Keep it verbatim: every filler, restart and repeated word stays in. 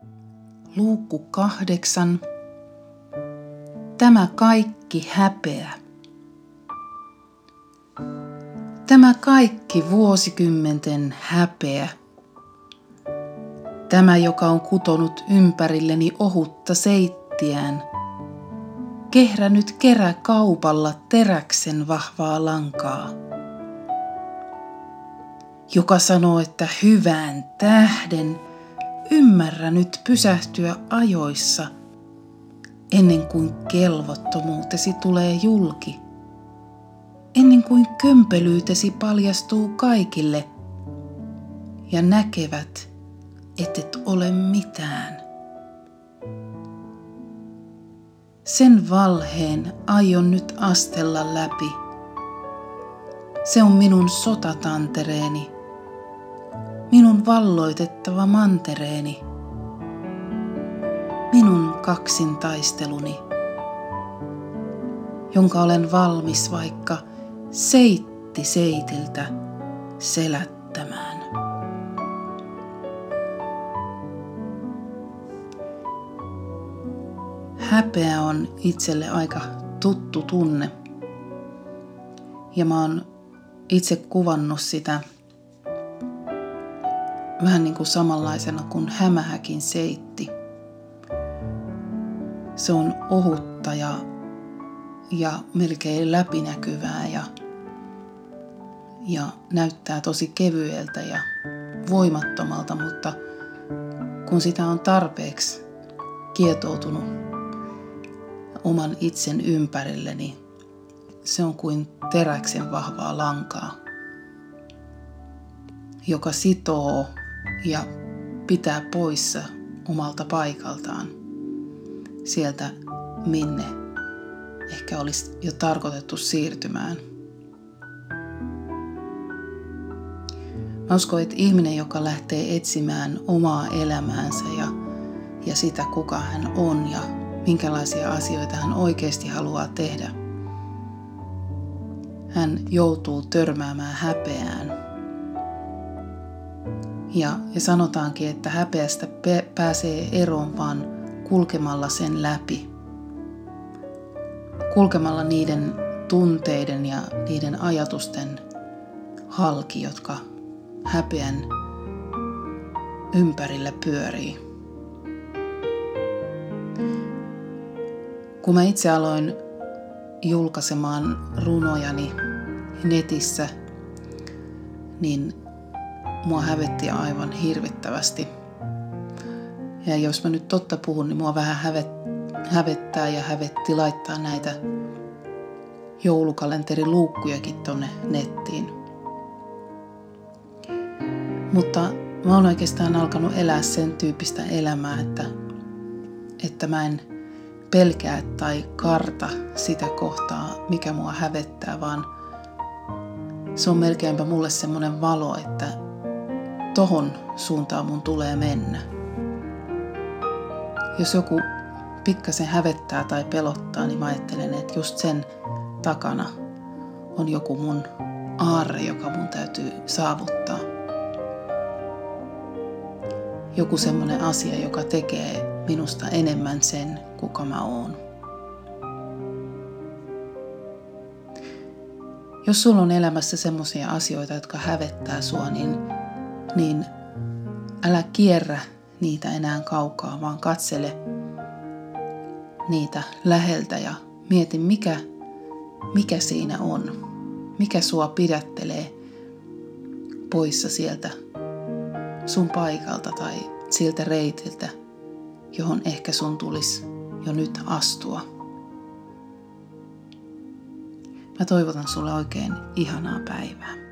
Luukku kahdeksan. Tämä kaikki häpeä. Tämä kaikki vuosikymmenten häpeä. Tämä, joka on kutonut ympärilleni ohutta seittiään, kehrännyt keräkaupalla teräksen vahvaa lankaa. Joka sanoo, että hyvän tähden ymmärrä nyt pysähtyä ajoissa, ennen kuin kelvottomuutesi tulee julki, ennen kuin kömpelyytesi paljastuu kaikille ja näkevät, ettet ole mitään. Sen valheen aion nyt astella läpi. Se on minun sotatantereeni, minun valloitettava mantereeni, minun kaksintaisteluni, jonka olen valmis vaikka seitti seitiltä selättämään. Häpeä on itselle aika tuttu tunne, ja mä oon itse kuvannut sitä vähän niin kuin samanlaisena kuin hämähäkin seitti. Se on ohutta ja, ja melkein läpinäkyvää ja, ja näyttää tosi kevyeltä ja voimattomalta, mutta kun sitä on tarpeeksi kietoutunut oman itsen ympärille, niin se on kuin teräksen vahvaa lankaa, joka sitoo ja pitää poissa omalta paikaltaan sieltä, minne ehkä olisi jo tarkoitettu siirtymään. Mä uskon, että ihminen, joka lähtee etsimään omaa elämäänsä ja, ja sitä, kuka hän on ja minkälaisia asioita hän oikeasti haluaa tehdä, hän joutuu törmäämään häpeään. Ja, ja sanotaankin, että häpeästä pe- pääsee eroon vaan kulkemalla sen läpi. Kulkemalla niiden tunteiden ja niiden ajatusten halki, jotka häpeän ympärillä pyörii. Kun mä itse aloin julkaisemaan runojani netissä, niin mua hävetti aivan hirvittävästi. Ja jos mä nyt totta puhun, niin mua vähän hävettää ja hävetti laittaa näitä joulukalenteriluukkujakin tonne nettiin. Mutta mä oon oikeastaan alkanut elää sen tyyppistä elämää, että, että mä en pelkää tai karta sitä kohtaa, mikä mua hävettää, vaan se on melkeinpä mulle semmoinen valo, että tohon suuntaan mun tulee mennä. Jos joku pikkasen hävettää tai pelottaa, niin mä ajattelen, että just sen takana on joku mun aarre, joka mun täytyy saavuttaa. Joku semmoinen asia, joka tekee minusta enemmän sen, kuka mä oon. Jos sulla on elämässä semmoisia asioita, jotka hävettää sua, niin, niin älä kierrä niitä enää kaukaa, vaan katsele niitä läheltä ja mieti, mikä, mikä siinä on. Mikä sua pidättelee poissa sieltä sun paikalta tai siltä reitiltä, johon ehkä sun tulisi jo nyt astua. Mä toivotan sulle oikein ihanaa päivää.